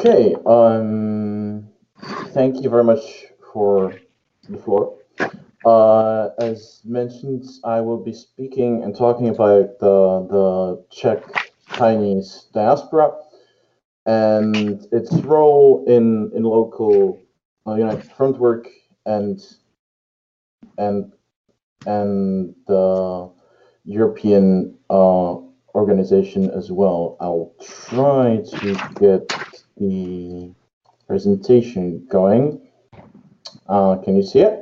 Okay, thank you very much for the floor. As mentioned, I will be speaking and talking about the Czech Chinese diaspora and its role in local United Front work and and the European organization as well. I'll try to get the presentation going. Can you see it?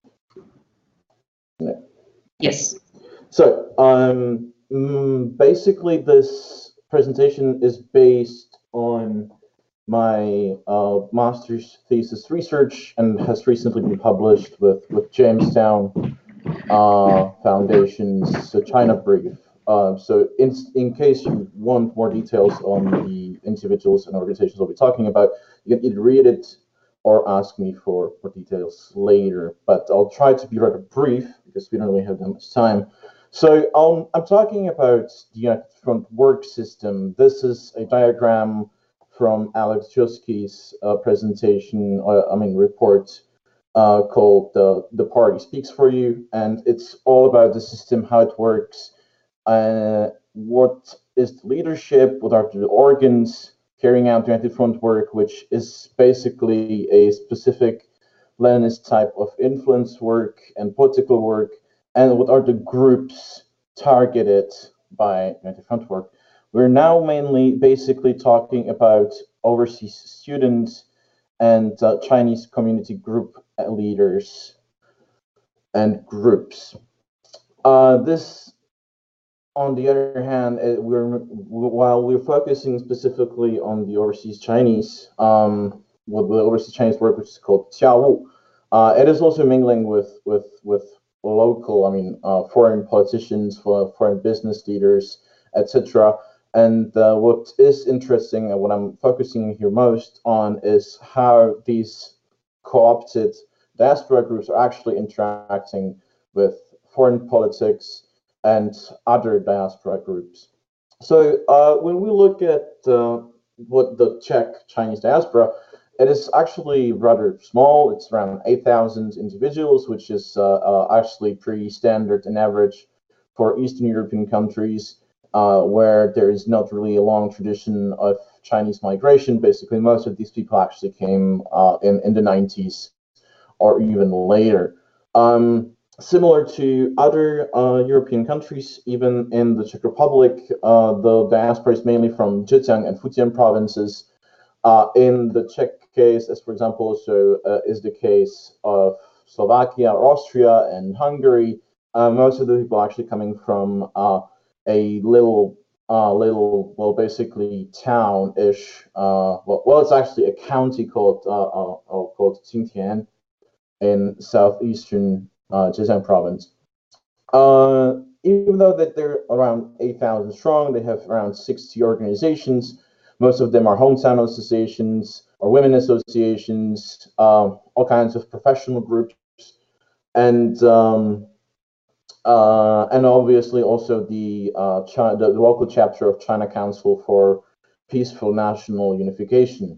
Yes. So basically, this presentation is based on my master's thesis research and has recently been published with Jamestown Foundation's China Brief. So in case you want more details on the individuals and organizations we'll be talking about, you can either read it or ask me for details later. But I'll try to be rather brief because we don't really have that much time. So I'm talking about the United Front work system. This is a diagram from Alex Joski's presentation, report called The Party Speaks for You. And it's all about the system, how it works, what is the leadership, what are the organs carrying out United Front work, which is basically a specific Leninist type of influence work and political work, and what are the groups targeted by United Front work. We're now mainly basically talking about overseas students and Chinese community group leaders and groups. This, on the other hand, while we're focusing specifically on the overseas Chinese, with the overseas Chinese work, which is called Qiawu, it is also mingling with local, foreign politicians, foreign business leaders, etc. And what is interesting and what I'm focusing here most on is how these co-opted diaspora groups are actually interacting with foreign politics and other diaspora groups. So when we look at what the Czech Chinese diaspora, it is actually rather small. It's around 8,000 individuals, which is actually pretty standard and average for Eastern European countries, where there is not really a long tradition of Chinese migration. Basically, most of these people actually came in the 90s or even later. Similar to other European countries, even in the Czech Republic, the diaspora is mainly from Zhejiang and Fujian provinces. In the Czech case, as for example, also is the case of Slovakia, Austria, and Hungary. Most of the people are actually coming from a little, basically town-ish. It's actually a county called Qingtian in southeastern Zhejiang province. Even though that they're around 8,000 strong, they have around 60 organizations. Most of them are hometown associations or women associations, all kinds of professional groups, and obviously also the local chapter of China Council for Peaceful National Unification.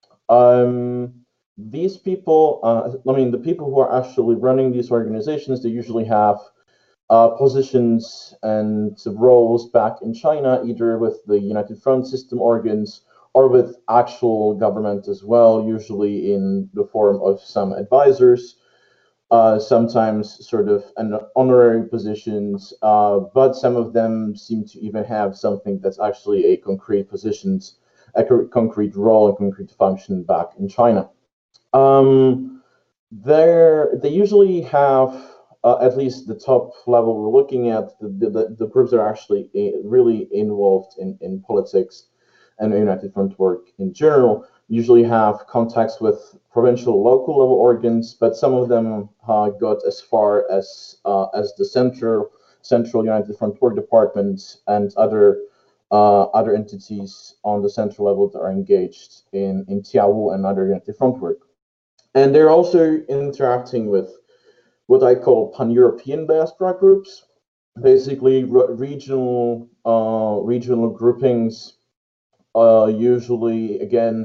These people, the people who are actually running these organizations, they usually have positions and roles back in China, either with the United Front system organs or with actual government as well, usually in the form of some advisors, sometimes sort of an honorary positions, but some of them seem to even have something that's actually a concrete positions, a concrete role, a concrete function back in China. They usually have at least the top level we're looking at, the groups that are actually really involved in politics and United Front work in general, usually have contacts with provincial, local level organs, but some of them got as far as the central United Front work departments and other entities on the central level that are engaged in Qiawu and other United Front work. And they're also interacting with what I call pan-European diaspora groups, basically regional groupings. Usually, again,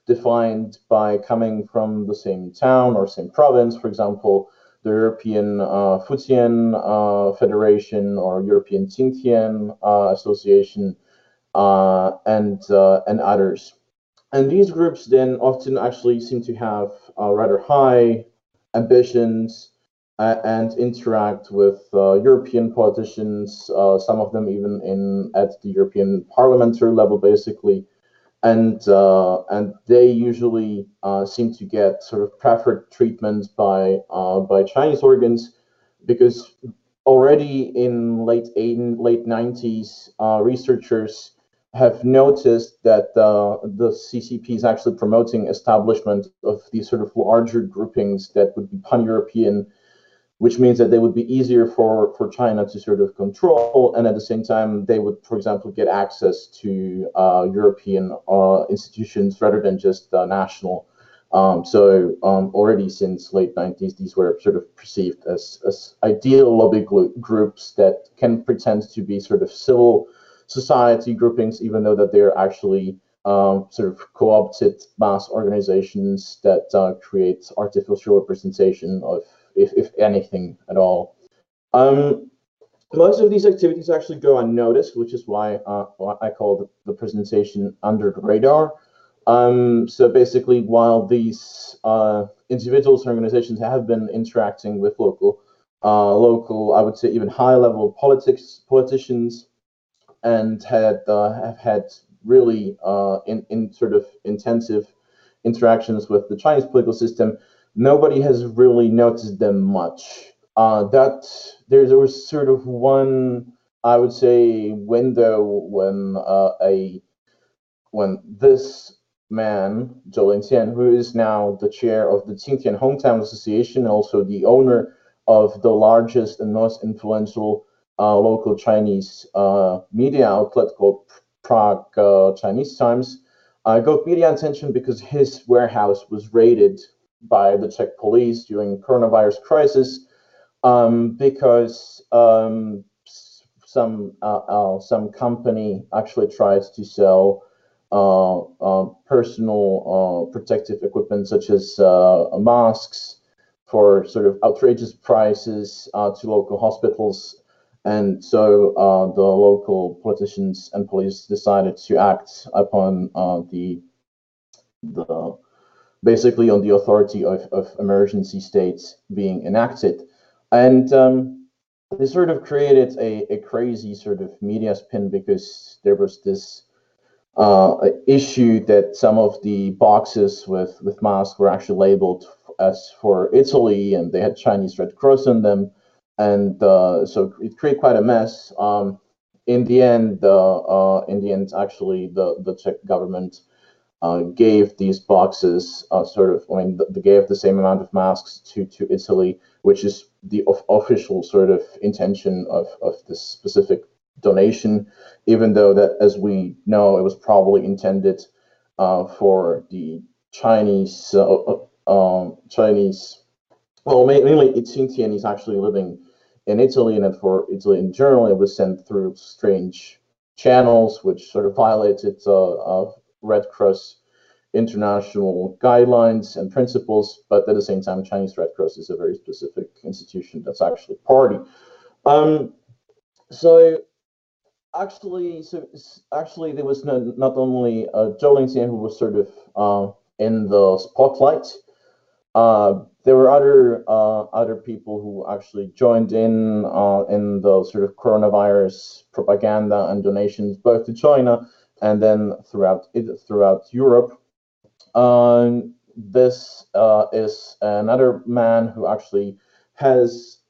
defined by coming from the same town or same province. For example, the European Fujian Federation or European Xinjiang Association, and others. And these groups then often actually seem to have rather high ambitions and interact with European politicians, some of them even at the European parliamentary level, basically. And they usually seem to get sort of preferred treatment by Chinese organs, because already in late 90s, researchers have noticed that the CCP is actually promoting establishment of these sort of larger groupings that would be pan-European, which means that they would be easier for China to sort of control, and at the same time, they would, for example, get access to European institutions rather than just national. So already since late 90s, these were sort of perceived as ideal lobby groups that can pretend to be sort of civil society groupings, even though that they're actually sort of co-opted mass organizations that create artificial representation of, if anything at all. Most of these activities actually go unnoticed, which is why I call the presentation under the radar. So basically, while these individuals and organizations have been interacting with local, I would say even high-level politicians, and have had really in sort of intensive interactions with the Chinese political system, nobody has really noticed them much. That there was sort of one, I would say, window when this man, Zhou Lingqian, who is now the chair of the Qingtian Hometown Association, also the owner of the largest and most influential local Chinese media outlet called Prague Chinese Times, got media attention because his warehouse was raided by the Czech police during coronavirus crisis, because some company actually tried to sell personal protective equipment such as masks for sort of outrageous prices to local hospitals. And so the local politicians and police decided to act upon basically on the authority of emergency states being enacted. And they sort of created a crazy sort of media spin, because there was this issue that some of the boxes with masks were actually labeled as for Italy, and they had Chinese Red Cross on them. And so it created quite a mess. In the end, actually, the Czech government gave these boxes they gave the same amount of masks to Italy, which is the official sort of intention of this specific donation, even though that, as we know, it was probably intended for the Chinese, well, mainly Xinjiang is actually living in Italy, and for Italy in general, it was sent through strange channels, which sort of violated Red Cross international guidelines and principles. But at the same time, Chinese Red Cross is a very specific institution that's actually party. So actually, there was not only Zhou Lingqian who was sort of in the spotlight. There were other people who actually joined in the sort of coronavirus propaganda and donations, both to China and then throughout Europe. This is another man who actually had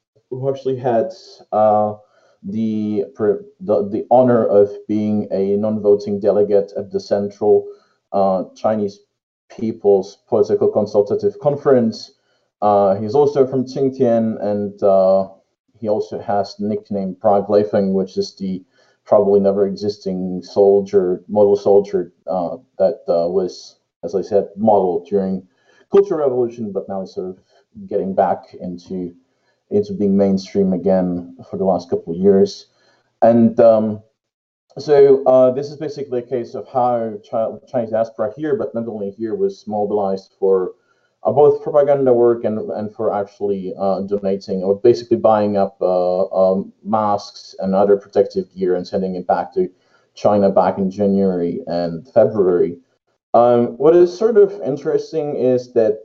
the honor of being a non-voting delegate at the Central Chinese People's Political Consultative Conference. He's also from Xinjiang, and he also has the nickname Prague Leifeng, which is the probably never existing model soldier that was, as I said, modeled during Cultural Revolution, but now is sort of getting back into being mainstream again for the last couple of years. And So this is basically a case of how Chinese diaspora here, but not only here, was mobilized for both propaganda work and for actually donating or basically buying up masks and other protective gear and sending it back to China back in January and February. What is sort of interesting is that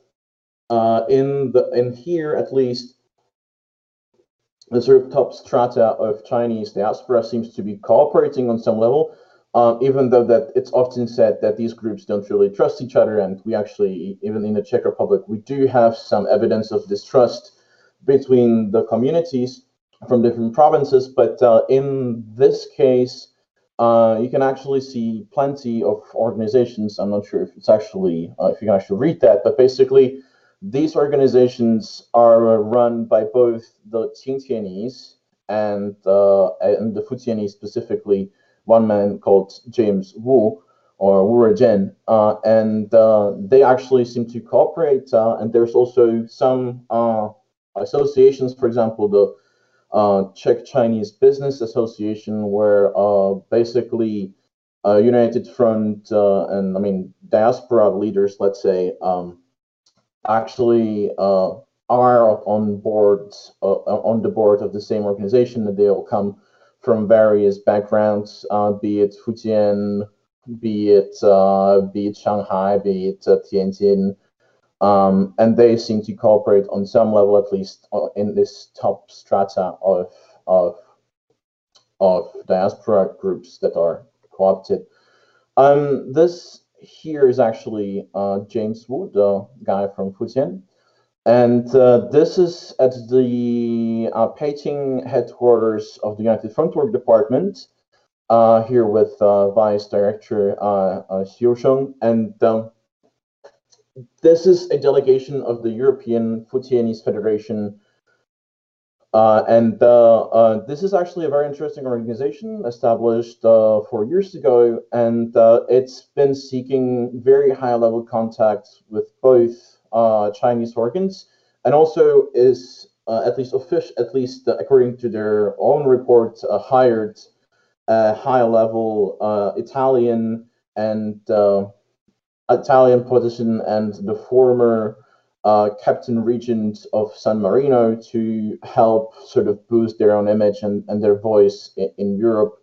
in here at least the sort of top strata of Chinese diaspora seems to be cooperating on some level, even though that it's often said that these groups don't really trust each other. And we actually, even in the Czech Republic, we do have some evidence of distrust between the communities from different provinces. But in this case, you can actually see plenty of organizations. I'm not sure if it's actually, if you can actually read that, but basically, these organizations are run by both the Xintianese and the Futianese, specifically one man called James Wu or Wu Rezhen, and they actually seem to cooperate. And there's also some associations, for example, the Czech Chinese Business Association, where basically United Front and I mean diaspora leaders, let's say, actually are on boards on the board of the same organization. That they all come from various backgrounds, be it Fujian, be it Shanghai, be it Tianjin, and they seem to cooperate on some level, at least in this top strata of of diaspora groups that are co-opted. This here is actually James Wu, the guy from Fujian. And this is at the Peking headquarters of the United Front Work Department, here with Vice Director Xiu Sheng. And this is a delegation of the European Fujianese Federation. And this is actually a very interesting organization established 4 years ago, and it's been seeking very high-level contacts with both Chinese organs, and also is at least according to their own report, hired high-level Italian politician and the former captain regent of San Marino to help sort of boost their own image and their voice in Europe.